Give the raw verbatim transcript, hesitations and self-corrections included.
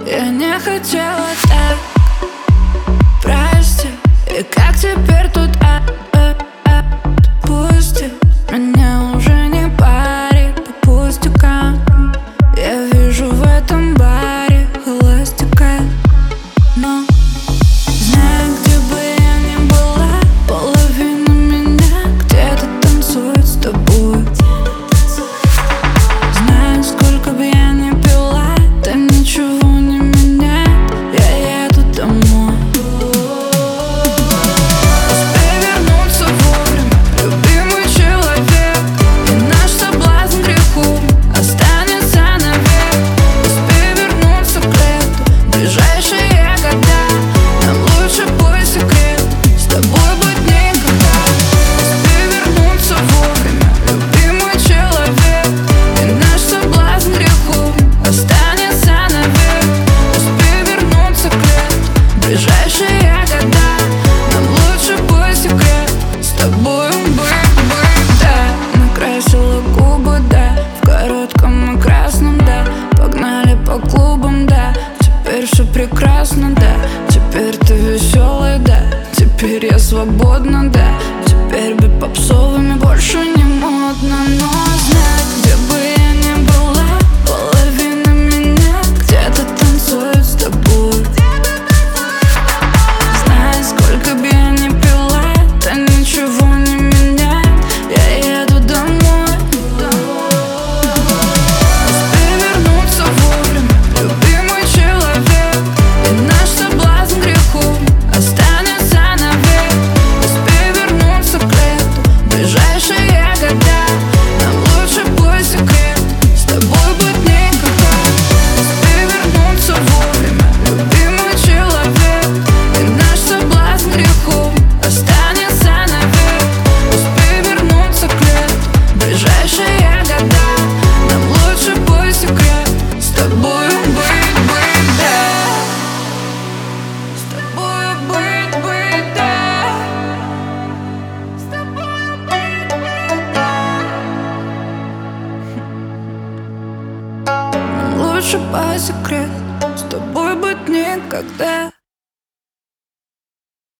Я не хотела так, прости. И как теперь тут а, а, а, отпусти меня, уже не пари по пустякам. Я вижу в этом баре холостяка, но знаю, где бы я ни была, половина меня где-то танцует с тобой. Знаю, сколько бы я ни пила, там ничего не меняет, я еду домой. Успей вернуться вовремя, любимый человек, и наш соблазн греху останется навек. Успей вернуться к лету, ближайшие года, нам лучше бой секрет, с тобой быть никогда. Успей вернуться вовремя, любимый человек, и наш соблазн греху останется навек. Успей вернуться к лету, ближайшие года, нам лучше бой секрет, с тобой быть, быть, да. Накрасила губы, да, в коротком и красном, да. Погнали по клубам, да, теперь все прекрасно, да. Теперь ты веселый, да, теперь я свободна, да. Теперь быть попсовыми больше не модно. Но знай, где бы я ни была, половина меня где-то танцует с тобой. Знай, сколько бы я ни пила, да ничего не меняет, я еду домой. Успей вернуться вовремя, любимый человек, и наш соблазн греху останется навек. Успей вернуться к лету, ближайшие года, нам лучше бой секрет, с тобой быть никогда. Успей вернуться вовремя, любимый человек, и наш соблазн греху останется навек. Успей вернуться к лету, ближайшие года, нам лучше бой секрет, с тобой быть, быть, да. С тобой быть, быть, да. С тобой быть, быть, да. Нам лучше по секрету, с тобой быть никогда.